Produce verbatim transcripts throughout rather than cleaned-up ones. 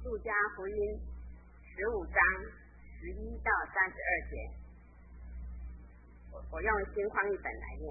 路加福音十五章十一到三十二节，我我用新翻译本来念。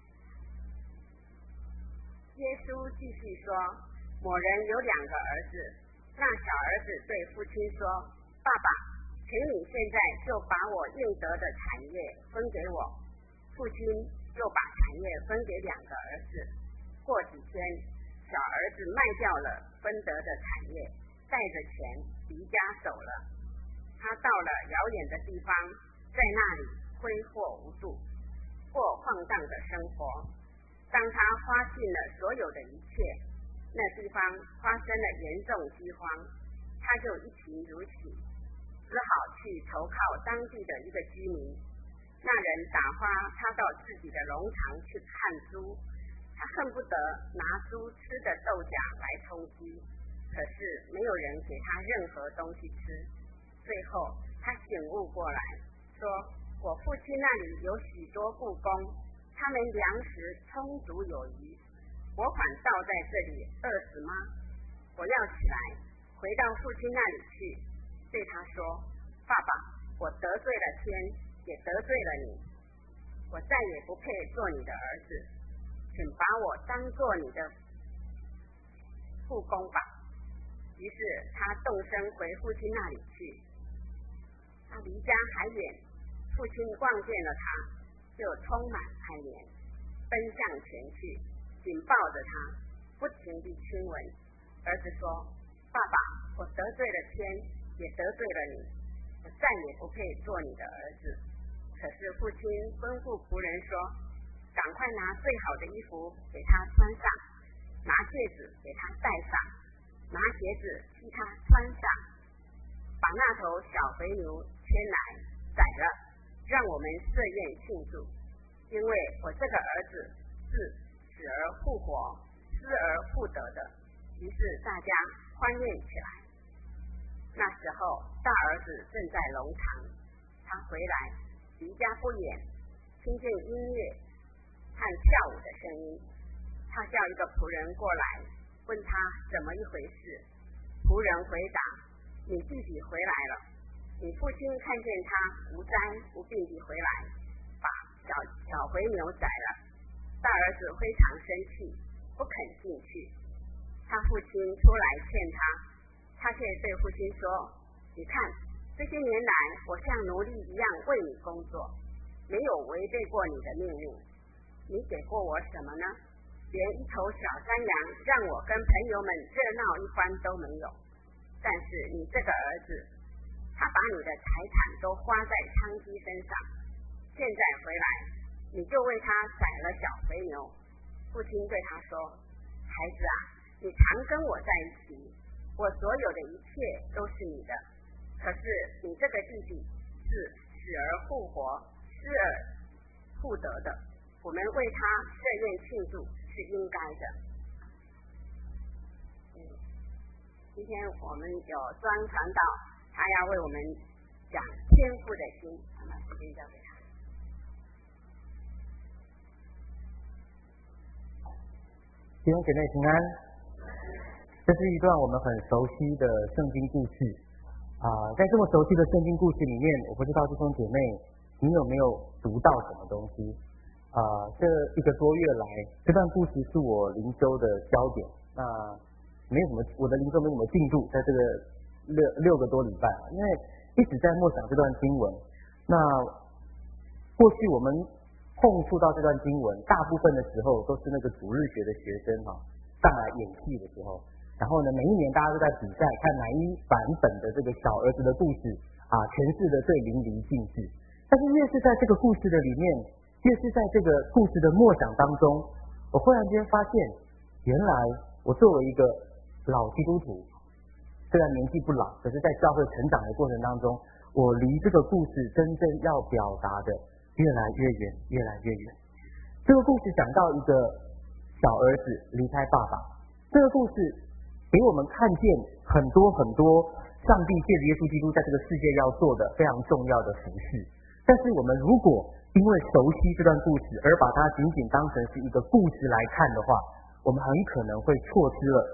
耶稣继续说，某人有两个儿子，那小儿子对父亲说，爸爸，请你现在就把我应得的产业分给我。父亲就把产业分给两个儿子。过几天，小儿子卖掉了分得的产业，带着钱离家走了。他到了遥远的地方，在那里挥霍无度，过放荡的生活。当他花尽了所有的一切，那地方发生了严重饥荒，他就一贫如洗，只好去投靠当地的一个居民。那人打发他到自己的农场去看猪，他恨不得拿猪吃的豆荚来充饥，可是没有人给他任何东西吃。最后他醒悟过来，说，我父亲那里有许多雇工，他们粮食充足有余，我反倒在这里饿死吗？我要起来回到父亲那里去，对他说，爸爸，我得罪了天，也得罪了你，我再也不配做你的儿子，请把我当做你的父工吧。于是他动身回父亲那里去。他离家还远，父亲望见了他，就充满爱怜，奔向前去，紧抱着他，不停地亲吻。儿子说，爸爸，我得罪了天，也得罪了你，我再也不配做你的儿子。可是父亲吩咐仆人说，赶快拿最好的衣服给他穿上，拿戒指给他戴上，拿鞋子替他穿上，把那头小肥牛牵来宰了，让我们设宴庆祝。因为我这个儿子是死而复活，失而复得的。于是大家欢宴起来。那时候大儿子正在农场，他回来离家不远，听见音乐和跳舞的声音，他叫一个仆人过来，问他怎么一回事。仆人回答，你弟弟回来了，你父亲看见他无灾无病地回来，把小小肥牛宰了。大儿子非常生气，不肯进去。他父亲出来劝他，他却对父亲说，你看，这些年来我像奴隶一样为你工作，没有违背过你的命令。你给过我什么呢？连一头小山羊让我跟朋友们热闹一番都没有。但是你这个儿子，他把你的财产都花在娼妓身上，现在回来你就为他宰了小肥牛。父亲对他说，孩子啊，你常跟我在一起，我所有的一切都是你的。可是你这个弟弟是死而复活，失而复得的，我们为他设宴庆祝是应该的。嗯，今天我们有庄传道，他要为我们讲天父的心，我们时间交给他。 弟兄姐妹平安。这是一段我们很熟悉的圣经故事啊、呃，在这么熟悉的圣经故事里面，我不知道弟兄姐妹你有没有读到什么东西啊、呃？这一个多月来，这段故事是我灵修的焦点。那没有什么，我的灵修没什么进度，在这个六六个多礼拜，因为一直在默想这段经文。那过去我们碰触到这段经文，大部分的时候都是那个主日学的学生哈、啊、上来演戏的时候，然后呢，每一年大家都在比赛，看哪一版本的这个小儿子的故事啊诠释的最淋漓尽致。但是越是在这个故事的里面，越是在这个故事的默想当中，我忽然间发现，原来我作为一个老基督徒，虽然年纪不老，可是在教会成长的过程当中，我离这个故事真正要表达的越来越远，越来越远。这个故事讲到一个小儿子离开爸爸，这个故事给我们看见很多很多上帝借着耶稣基督在这个世界要做的非常重要的服事。但是我们如果因为熟悉这段故事而把它仅仅当成是一个故事来看的话，我们很可能会错失了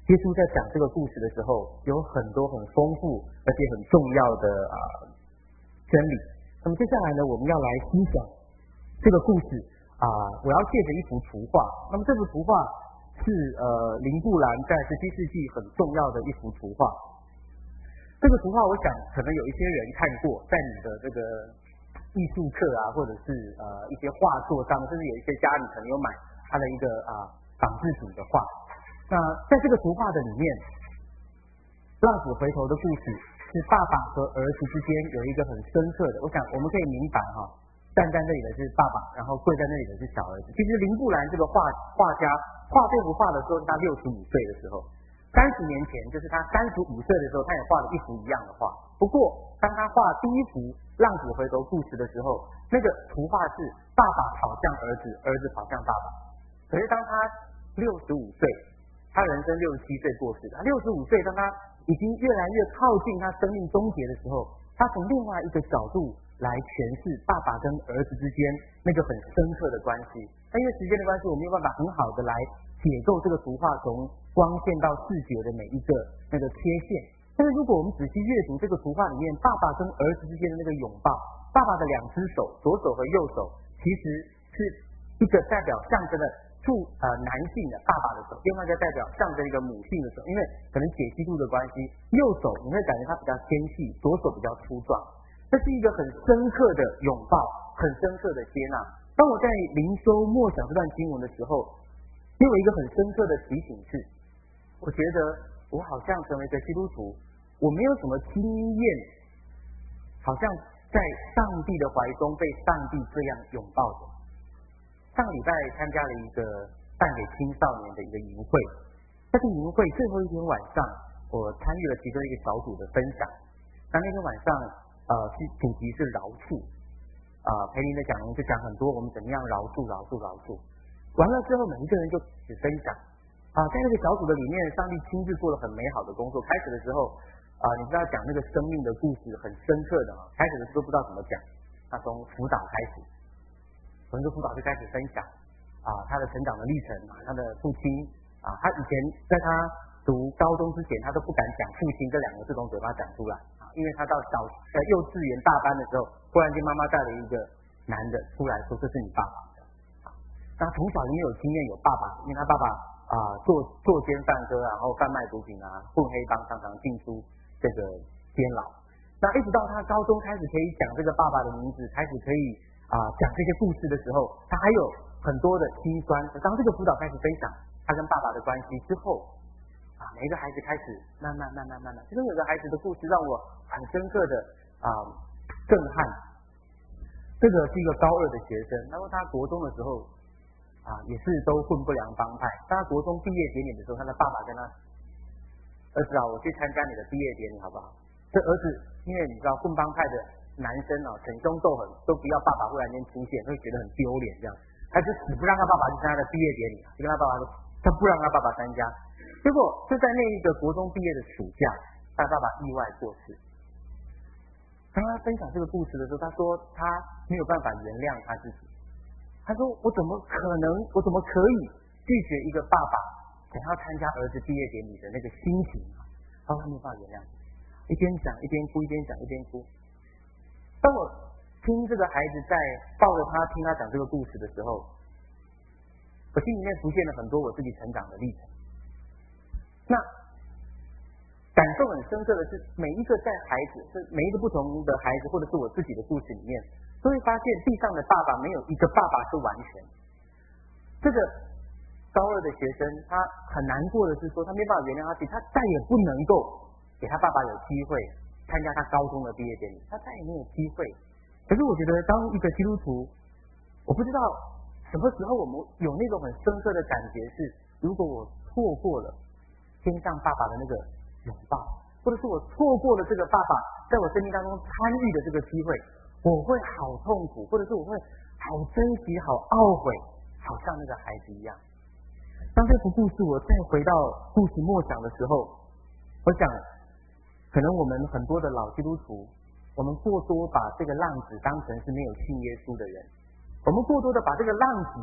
耶稣在讲这个故事的时候，有很多很丰富而且很重要的啊、呃、真理。那么接下来呢，我们要来欣赏这个故事啊、呃，我要借着一幅图画。那么这幅图画是呃林布兰在十七世纪很重要的一幅图画。这个图画，我想可能有一些人看过，在你的这个艺术课啊，或者是呃一些画作上，甚至有一些家里可能有买他的一个啊、呃、仿制品的画。那在这个图画的里面，浪子回头的故事是爸爸和儿子之间有一个很深刻的，我想我们可以明白哈，站在那里的是爸爸，然后跪在那里的是小儿子。其实林布兰这个画画家画这幅画的时候，是他六十五岁的时候，三十年前就是他三十五岁的时候，他也画了一幅一样的画。不过当他画第一幅浪子回头故事的时候，那个图画是爸爸跑向儿子，儿子跑向爸爸。可是当他六十五岁，他人生六十七岁过世的，他六十五岁，当他已经越来越靠近他生命终结的时候，他从另外一个角度来诠释爸爸跟儿子之间那个很深刻的关系。但因为时间的关系，我没有办法很好的来解构这个图画从光线到视觉的每一个那个切线。但是如果我们仔细阅读这个图画里面爸爸跟儿子之间的那个拥抱，爸爸的两只手，左手和右手，其实是一个代表象征的处呃男性的爸爸的手，另外一个代表象征一个母性的手，因为可能解析度的关系，右手你会感觉它比较纤细，左手比较粗壮。这是一个很深刻的拥抱，很深刻的接纳。当我在灵修默想这段经文的时候，给我一个很深刻的提醒是，我觉得我好像成为一个基督徒，我没有什么经验，好像在上帝的怀中被上帝这样拥抱着。上礼拜参加了一个办给青少年的一个营会，在这个营会最后一天晚上，我参与了其中一个小组的分享。那那天晚上，呃，是主题是饶恕，啊、呃，培林的讲员就讲很多我们怎么样饶恕、饶恕、饶恕。完了之后，每一个人就只分享。啊、呃，在那个小组的里面，上帝亲自做了很美好的工作。开始的时候，啊、呃，你知道讲那个生命的故事很深刻的啊，开始的时候不知道怎么讲，那从辅导开始。从这个辅导就开始分享啊，他的成长的历程啊，他的父亲啊，他以前在他读高中之前，他都不敢讲父亲这两个字从嘴巴讲出来啊，因为他到小呃幼稚园大班的时候，忽然间妈妈带了一个男的出来说这是你爸爸的啊，那从小因为有经验有爸爸，因为他爸爸啊做作奸犯科，然后贩卖毒品啊，混黑帮，常常进出这个监牢。那一直到他高中开始可以讲这个爸爸的名字，开始可以啊、呃，讲这些故事的时候，他还有很多的心酸。当这个辅导开始分享他跟爸爸的关系之后，啊，每一个孩子开始慢慢慢慢慢慢，其中有个孩子的故事让我很深刻的啊、呃、震撼。这个是一个高二的学生，他说他国中的时候啊也是都混不良帮派。当他国中毕业典礼的时候，他的爸爸跟他儿子啊，我去参加你的毕业典礼好不好？这儿子因为你知道混帮派的男生啊，逞凶斗狠，都不要爸爸忽然间出现，会觉得很丢脸这样。他就死不让他爸爸去参加他的毕业典礼，就跟他爸爸说，他不让他爸爸参加。结果就在那一个国中毕业的暑假，他爸爸意外过世。当他分享这个故事的时候，他说他没有办法原谅他自己。他说我怎么可能，我怎么可以拒绝一个爸爸想要参加儿子毕业典礼的那个心情啊？他说他没有办法原谅自己，一边讲一边哭，一边讲一边哭。当我听这个孩子在抱着他听他讲这个故事的时候，我心里面浮现了很多我自己成长的历程。那感受很深刻的是，每一个在孩子，是每一个不同的孩子，或者是我自己的故事里面，都会发现地上的爸爸没有一个爸爸是完全。这个高二的学生，他很难过的是说，他没办法原谅他自己，他再也不能够给他爸爸有机会参加他高中的毕业典礼，他再也没有机会。可是我觉得，当一个基督徒，我不知道什么时候我们有那种很深刻的感觉是，如果我错过了天上爸爸的那个拥抱，或者是我错过了这个爸爸在我生命当中参与的这个机会，我会好痛苦，或者是我会好珍惜、好懊悔，好像那个孩子一样。当这幅故事我再回到故事默想的时候，我想可能我们很多的老基督徒，我们过多把这个浪子当成是没有信耶稣的人，我们过多的把这个浪子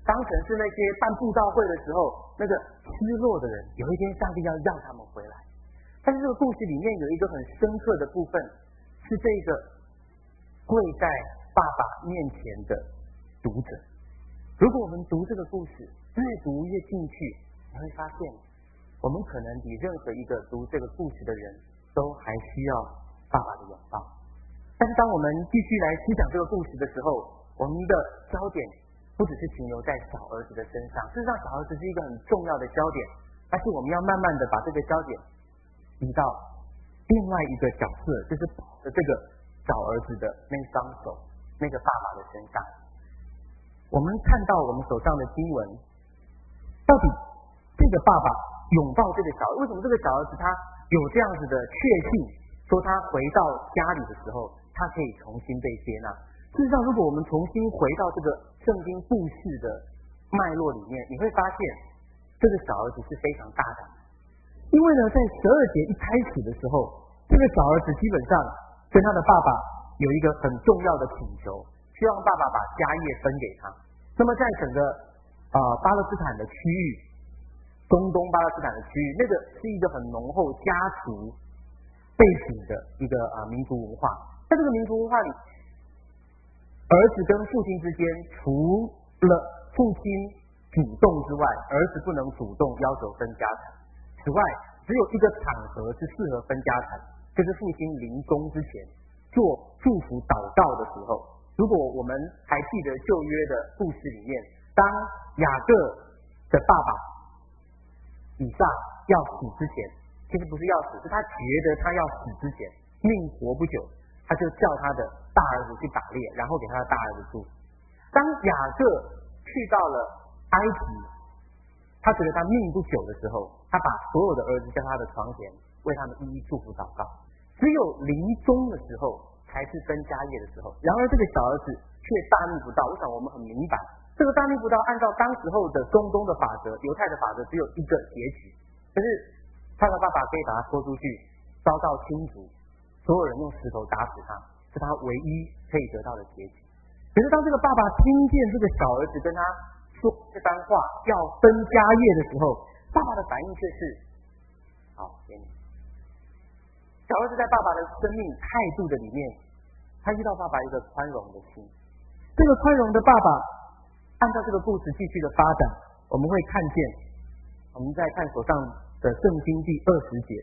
当成是那些办布道会的时候那个失落的人，有一天上帝要要他们回来。但是这个故事里面有一个很深刻的部分，是这个跪在爸爸面前的读者。如果我们读这个故事，越读越进去，你会发现我们可能比任何一个读这个故事的人都还需要爸爸的拥抱。但是当我们继续来思想这个故事的时候，我们的焦点不只是停留在小儿子的身上，事实上小儿子是一个很重要的焦点，但是我们要慢慢的把这个焦点移到另外一个角色，就是这个小儿子的那双手，那个爸爸的身上。我们看到我们手上的经文，到底这个爸爸拥抱这个小儿，为什么这个小儿子他有这样子的确信，说他回到家里的时候他可以重新被接纳。事实上如果我们重新回到这个圣经故事的脉络里面，你会发现这个小儿子是非常大胆的。因为呢在十二节一开始的时候，这个小儿子基本上跟他的爸爸有一个很重要的请求，希望爸爸把家业分给他。那么在整个呃巴勒斯坦的区域，中东巴勒斯坦的区域，那个是一个很浓厚家族背景的一个呃民族文化。在这个民族文化里，儿子跟父亲之间，除了父亲主动之外，儿子不能主动要求分家产。此外，只有一个场合是适合分家产，就是父亲临终之前做祝福祷告的时候。如果我们还记得旧约的故事里面，当雅各的爸爸以撒要死之前，其实不是要死，是他觉得他要死之前命活不久，他就叫他的大儿子去打猎，然后给他的大儿子祝福。当雅各去到了埃及，他觉得他命不久的时候，他把所有的儿子叫他的床前，为他们一一祝福祷告。只有临终的时候才是分家业的时候。然而这个小儿子却大逆不道。我想我们很明白，这个大逆不道按照当时候的中东的法则，犹太的法则只有一个结局，就是他的爸爸可以把他拖出去遭到亲族，所有人用石头打死他，是他唯一可以得到的结局。可是当这个爸爸听见这个小儿子跟他说这番话要分家业的时候，爸爸的反应却是好给你。小儿子在爸爸的生命态度的里面，他遇到爸爸一个宽容的心。这个宽容的爸爸按照这个故事继续的发展，我们会看见，我们再看手上的圣经第二十节，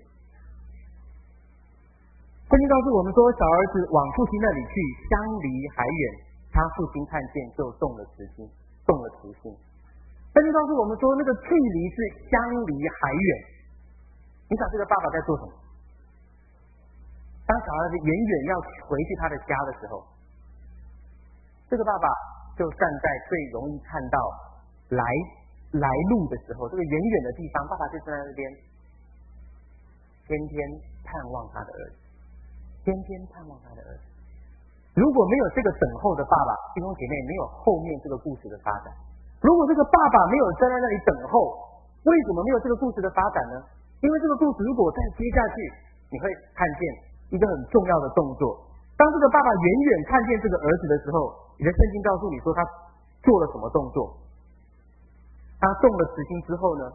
圣经告诉我们说，小儿子往父亲那里去，相离还远，他父亲看见就动了慈心，动了慈心。圣经告诉我们说，那个距离是相离还远。你想这个爸爸在做什么？当小儿子远远要回去他的家的时候，这个爸爸就站在最容易看到来来路的时候，这个远远的地方，爸爸就站在那边，天天盼望他的儿子，天天盼望他的儿子。如果没有这个等候的爸爸，弟兄姐妹，没有后面这个故事的发展。如果这个爸爸没有站在那里等候，为什么没有这个故事的发展呢？因为这个故事如果再接下去，你会看见一个很重要的动作。当这个爸爸远远看见这个儿子的时候，你的圣经告诉你说他做了什么动作？他动了慈心之后呢，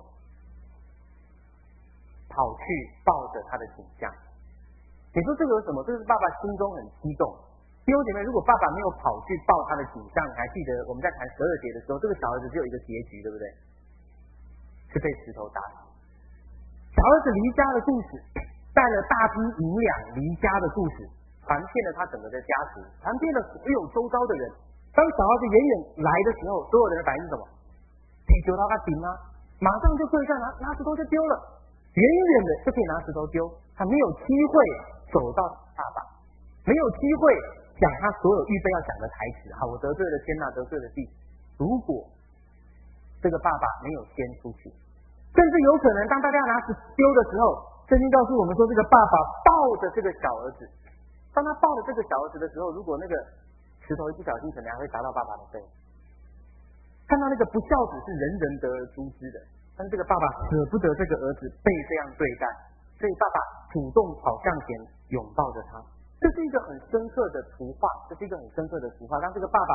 跑去抱着他的景象。你说这个有什么？这是爸爸心中很激动。弟兄姐妹，如果爸爸没有跑去抱他的景象，你还记得我们在谈十二节的时候，这个小儿子只有一个结局，对不对？是被石头打死。小儿子离家的故事，带了大批银两离家的故事，传遍了他整个的家族，传遍了所有周遭的人。当小儿子远远来的时候，所有人的反应是什么？可以丢到他顶吗？马上就跪下拿拿石头就丢了，远远的就可以拿石头丢。他没有机会走到爸爸，没有机会讲他所有预备要讲的台词。好，我得罪了天哪，得罪了地。如果这个爸爸没有先出去，甚至有可能当大家拿石丢的时候，圣经告诉我们说，这个爸爸抱着这个小儿子，当他抱着这个小儿子的时候，如果那个石头一不小心可能还会砸到爸爸的背。看到那个不孝子是人人得而诛之的，但是这个爸爸舍不得这个儿子被这样对待，所以爸爸主动跑向前拥抱着他。这是一个很深刻的图画，这是一个很深刻的图画。当这个爸爸抱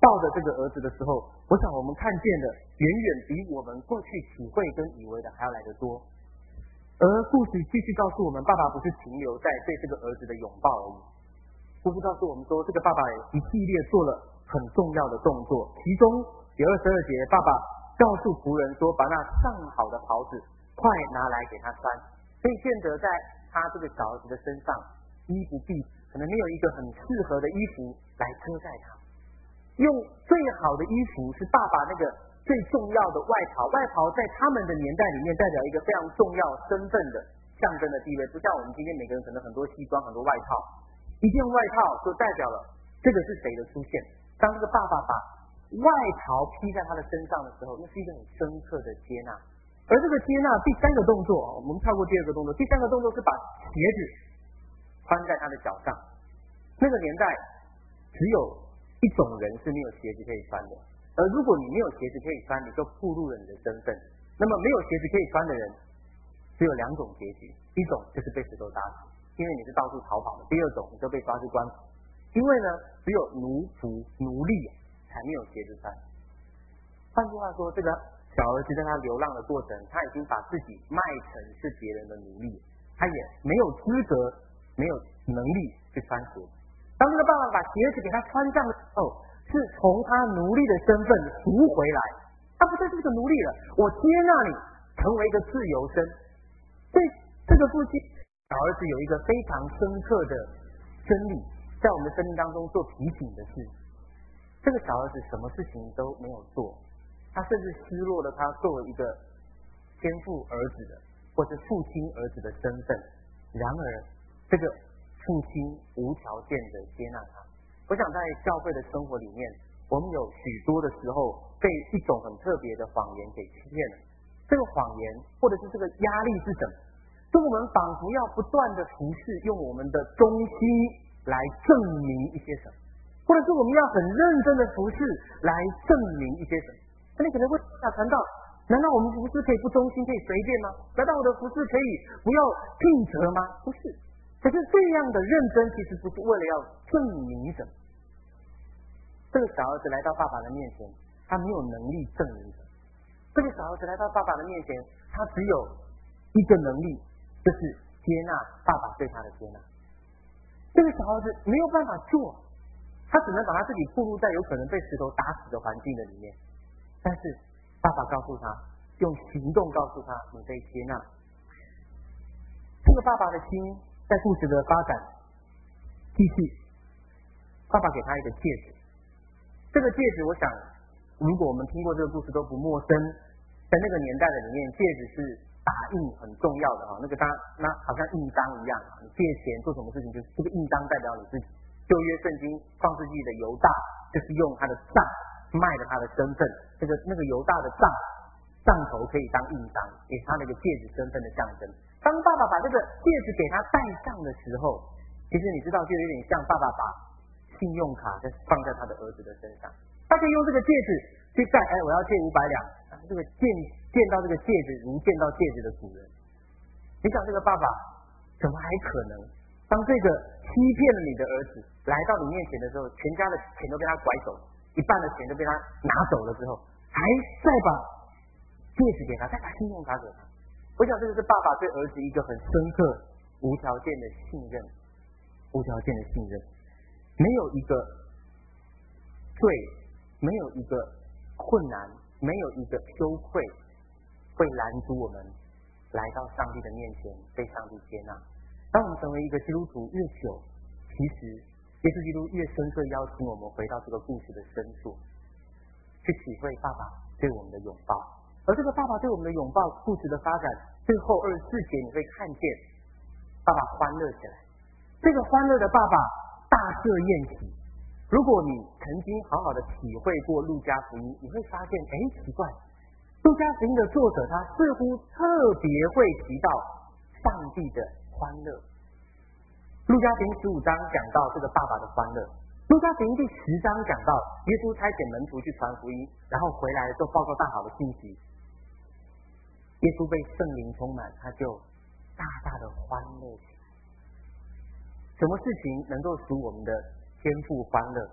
抱着这个儿子的时候，我想我们看见的远远比我们过去体会跟以为的还要来得多。而故事继续告诉我们，爸爸不是停留在对这个儿子的拥抱而已。故事告诉我们说，这个爸爸一系列做了很重要的动作，其中有二十二节，爸爸告诉仆人说，把那上好的袍子快拿来给他穿。所以见得在他这个小儿子的身上，衣不蔽体，可能没有一个很适合的衣服来遮盖他。用最好的衣服是爸爸那个最重要的外袍，外袍在他们的年代里面代表一个非常重要身份的象征的地位，不像我们今天每个人可能很多西装很多外套，一件外套就代表了这个是谁的出现。当这个爸爸把外袍披在他的身上的时候，那是一个很深刻的接纳。而这个接纳第三个动作，我们跳过第二个动作，第三个动作是把鞋子穿在他的脚上。那个年代只有一种人是没有鞋子可以穿的，而如果你没有鞋子可以穿，你就暴露了你的身份。那么没有鞋子可以穿的人只有两种结局，一种就是被石头打死，因为你是到处逃跑的；第二种你就被抓去关府，因为呢只有奴仆奴隶才没有鞋子穿。换句话说，这个小儿子在他流浪的过程，他已经把自己卖成是别人的奴隶，他也没有资格没有能力去穿鞋。当这个爸爸把鞋子给他穿上的时候，是从他奴隶的身份赎回来，他不再是个奴隶了，我接纳你成为一个自由身。所以这个父亲小儿子有一个非常深刻的真理，在我们的生命当中做提醒的是，这个小儿子什么事情都没有做，他甚至失落了他作为一个天父儿子的或是父亲儿子的身份。然而这个父亲无条件的接纳他。我想在教会的生活里面，我们有许多的时候被一种很特别的谎言给欺骗了。这个谎言或者是这个压力是什么？是我们仿佛要不断的服侍，用我们的忠心来证明一些什么，或者是我们要很认真的服侍来证明一些什么。那你可能会想谈到，难道我们服侍可以不忠心，可以随便吗？难道我的服侍可以不要尽责吗？不是。可是这样的认真其实不是为了要证明什么。这个小儿子来到爸爸的面前，他没有能力证明什么。这个小儿子来到爸爸的面前，他只有一个能力，就是接纳爸爸对他的接纳。这个小儿子没有办法做，他只能把他自己暴露在有可能被石头打死的环境的里面。但是爸爸告诉他，用行动告诉他，你被接纳。这个爸爸的心在故事的发展继续，爸爸给他一个戒指。这个戒指我想如果我们听过这个故事都不陌生，在那个年代的里面，戒指是打印很重要的哈，那个当那好像印章一样，你借钱做什么事情，就是这个印章代表你自己。旧约圣经创世纪的犹大就是用他的杖卖了他的身份，这个那个犹大的杖杖头可以当印章，也是他那个戒指身份的象征。当爸爸把这个戒指给他戴上的时候，其实你知道就有点像爸爸把信用卡再放在他的儿子的身上，他可以用这个戒指去戴，哎，我要借五百两，这个见见到这个戒指如见到戒指的主人。你想这个爸爸怎么还可能当这个欺骗了你的儿子来到你面前的时候，全家的钱都被他拐走，一半的钱都被他拿走了之后，还再把戒指给他，再把信用卡给他。我想这个是爸爸对儿子一个很深刻无条件的信任，无条件的信任。没有一个罪，没有一个困难，没有一个羞愧会拦阻我们来到上帝的面前被上帝接纳。当我们成为一个基督徒越久，其实耶稣基督越深刻邀请我们回到这个故事的深处，去体会爸爸对我们的拥抱。而这个爸爸对我们的拥抱故事的发展，最后二十四节你会看见爸爸欢乐起来。这个欢乐的爸爸大设宴席。如果你曾经好好的体会过路加福音，你会发现，哎，奇怪，路加福音的作者他似乎特别会提到上帝的欢乐。路加福音十五章讲到这个爸爸的欢乐，路加福音第十章讲到耶稣差遣门徒去传福音，然后回来的时候报告大好的信息，耶稣被圣灵充满，他就大大的欢乐起来。什么事情能够使我们的天父欢乐？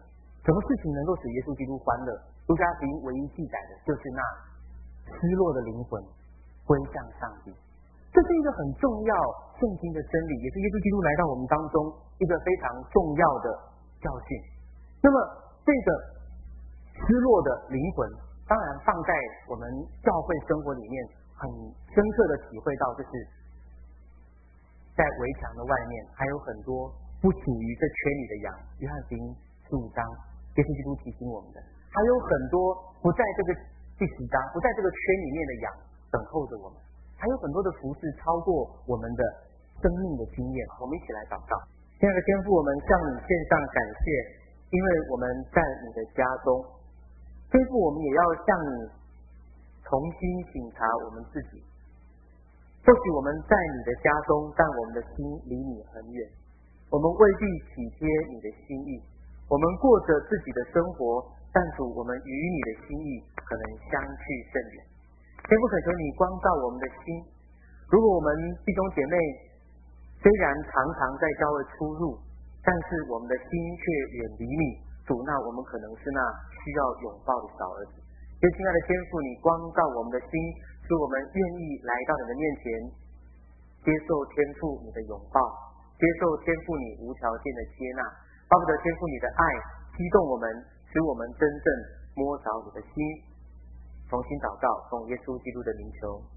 什么事情能够使耶稣基督欢乐？路加福音唯一记载的就是那失落的灵魂归向上帝。这是一个很重要圣经的真理，也是耶稣基督来到我们当中一个非常重要的教训。那么这个失落的灵魂，当然放在我们教会生活里面很深刻的体会到，就是在围墙的外面还有很多不属于这圈里的羊。约翰福音十五章耶稣基督提醒我们的，还有很多不在这个第十章不在这个圈里面的羊等候着我们，还有很多的服事超过我们的生命的经验。我们一起来祷告。亲爱的天父，我们向你献上感谢，因为我们在你的家中。天父，我们也要向你重新省察我们自己。或许我们在你的家中，但我们的心离你很远，我们未必体贴你的心意，我们过着自己的生活，但主，我们与你的心意可能相去甚远。天父，恳求你光照我们的心。如果我们弟兄姐妹虽然常常在教会出入，但是我们的心却远离你，主，那我们可能是那需要拥抱的小儿子。所以亲爱的天父，你光照我们的心，使我们愿意来到你的面前，接受天父你的拥抱，接受天父你无条件的接纳，巴不得天父你的爱激动我们，使我们真正摸着你的心。重新祷告，奉耶稣基督的名求。